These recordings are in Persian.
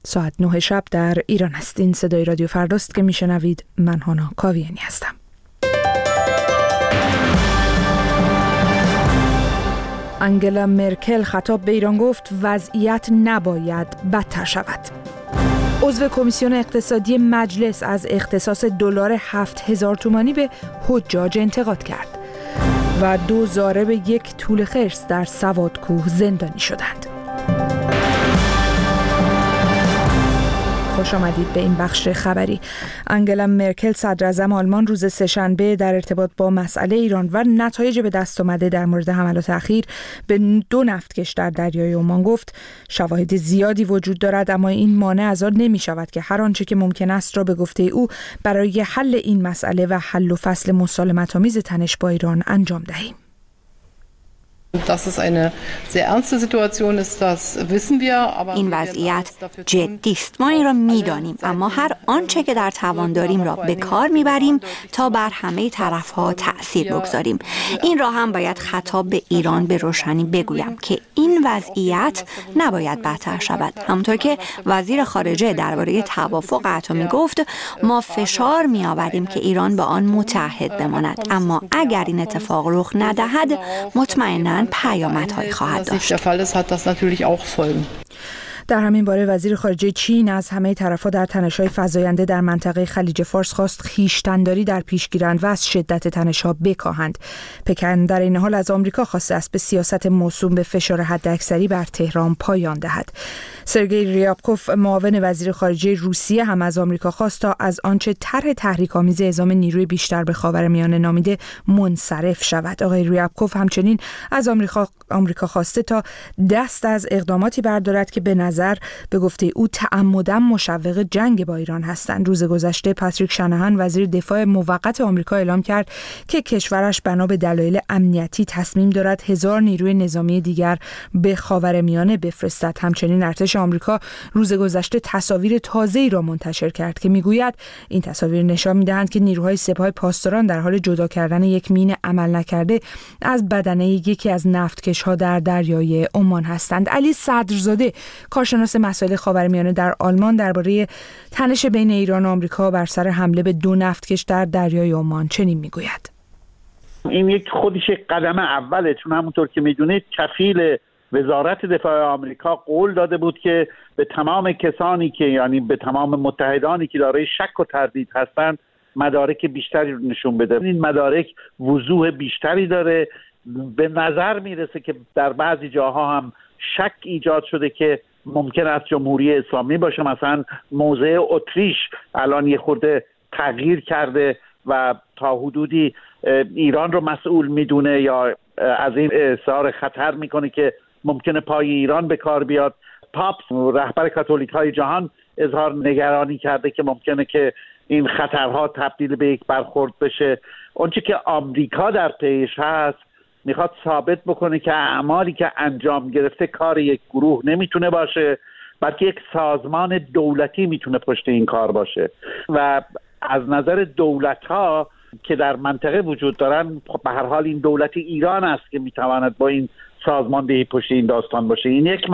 ساعت 9 شب در ایران است. این صدای رادیو فرداست که میشنوید. من هانا کاویانی هستم. انگلا مرکل خطاب به ایران گفت وضعیت نباید بدتر شود. عضو کمیسیون اقتصادی مجلس از اختصاص دلار 7000 تومانی به حجاج انتقاد کرد و 2 ضارب 1 توله خرس در سوادکوه زندانی شدند. خوش آمدید به این بخش خبری. انگلا مرکل صدراعظم آلمان روز سه‌شنبه در ارتباط با مسئله ایران و نتایج به دست آمده در مورد حملات اخیر به 2 نفتکش در دریای عمان گفت شواهد زیادی وجود دارد، اما این مانع از آن نمی شود که هر آنچه که ممکن است را به گفته او برای حل این مسئله و حل و فصل مسالمت‌آمیز تنش با ایران انجام دهیم. این وضعیت جدی است. ما این را می‌دانیم، اما هر آنچه که در توان داریم را به کار می‌بریم تا بر همه طرف‌ها تأثیر بگذاریم. این را هم باید خطاب به ایران به روشنی بگویم که این وضعیت نباید بدتر شود. همونطور که وزیر خارجه درباره توافق اتمی گفت، ما فشار می‌آوریم که ایران با آن متحد بماند، اما اگر این اتفاق رخ ندهد مطمئناً پیامدهایی خواهد داشت. در همین باره وزیر خارجه چین از همه طرف‌ها در تنش‌های فزاینده در منطقه خلیج فارس خواست خویشتن‌داری در پیش گیرند و از شدت تنش‌ها بکاهند. پکن در این حال از آمریکا خواسته است به سیاست موسوم به فشار حداکثری بر تهران پایان دهد. سرگئی ریابکوف معاون وزیر خارجه روسیه هم از آمریکا خواست تا از آنچه طرح تحریک‌آمیز اعزام نیروی بیشتر به خاورمیانه نامیده منصرف شود. آقای ریابکوف همچنین از آمریکا خواسته تا دست از اقداماتی بردارد که به نظر به گفته او تعمداً مشوق جنگ با ایران هستند. روز گذشته پاتریک شانهان وزیر دفاع موقت آمریکا اعلام کرد که کشورش بنا به دلایل امنیتی تصمیم دارد 1000 نیروی نظامی دیگر به خاورمیانه بفرستد. همچنین ارتش آمریکا روز گذشته تصاویر تازه‌ای را منتشر کرد که میگوید این تصاویر نشان می‌دهند که نیروهای سپاه پاسداران در حال جدا کردن یک مین عمل نکرده از بدنه یکی از نفتکش‌ها در دریای عمان هستند. علی صدرزاده کارشناس مسائل خاورمیانه در آلمان درباره تنش بین ایران و آمریکا بر سر حمله به 2 نفتکش در دریای عمان چنین میگوید: این یک خودش قدم اوله، چون همونطور که میدونید کفیل وزارت دفاع آمریکا قول داده بود که به تمام کسانی که یعنی به تمام متحدانی که دارای شک و تردید هستند مدارک بیشتری رو نشون بده. این مدارک وضوح بیشتری داره. به نظر میرسه که در بعضی جاها هم شک ایجاد شده که ممکن است جمهوری اسلامی باشه. مثلا موضع اتریش الان یه خورده تغییر کرده و تا حدودی ایران رو مسئول میدونه یا از این اظهار خطر میکنه که ممکنه پای ایران به کار بیاد. پاپس رهبر کاتولیک های جهان اظهار نگرانی کرده که ممکنه که این خطرها تبدیل به یک برخورد بشه. اونچه که آمریکا در پیش هست میخواد ثابت بکنه که اعمالی که انجام گرفته کار یک گروه نمیتونه باشه، بلکه یک سازمان دولتی میتونه پشت این کار باشه و از نظر دولت‌ها که در منطقه وجود دارن به هر حال این دولت ایران است که میتواند با این سازماندهی پشت این داستان باشه. این یک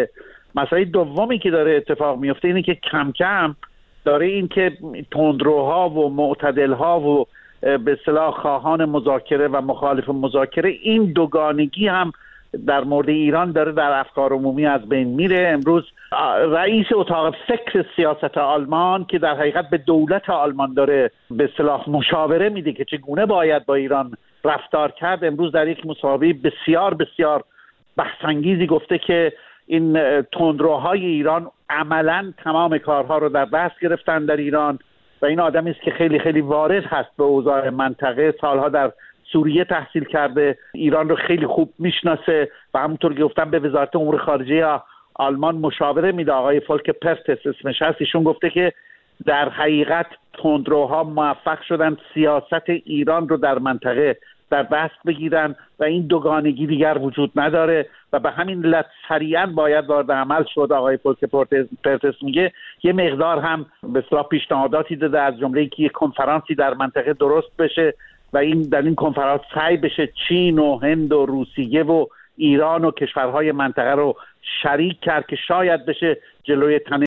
مسئله دومی که داره اتفاق میفته اینه که کم کم داره این که تندروها و معتدلها و به اصطلاح خواهان مذاکره و مخالف مذاکره، این دوگانگی هم در مورد ایران داره در افکار عمومی از بین میره. امروز رئیس اتاق فکر سیاست آلمان که در حقیقت به دولت آلمان داره به اصطلاح مشاوره میده که چگونه باید با ایران رفتار کرد، امروز در یک مصاحبه بسیار بسیار بحث‌انگیزی گفته که این تندروهای ایران عملاً تمام کارها رو در دست گرفتن در ایران و این آدمی است که خیلی خیلی وارد هست به اوضاع منطقه، سالها در سوریه تحصیل کرده، ایران رو خیلی خوب میشناسه و همونطور که گفتم به وزارت امور خارجه آلمان مشاوره میده. آقای فولک پرتس اسمش هست، ایشون گفته که در حقیقت تندروها موفق شدن سیاست ایران رو در منطقه در دست بگیرن و این دوگانگی دیگر وجود نداره و به همین علت سریعا باید وارد عمل شد. آقای فولک پرتس میگه یه مقدار هم به اصطلاح پیشنهاداتی داده، از جمله که یک کنفرانسی در منطقه درست بشه و این در این کنفرانس سعی بشه چین و هند و روسیه و ایران و کشورهای منطقه رو شریک کرد که شاید بشه جلوی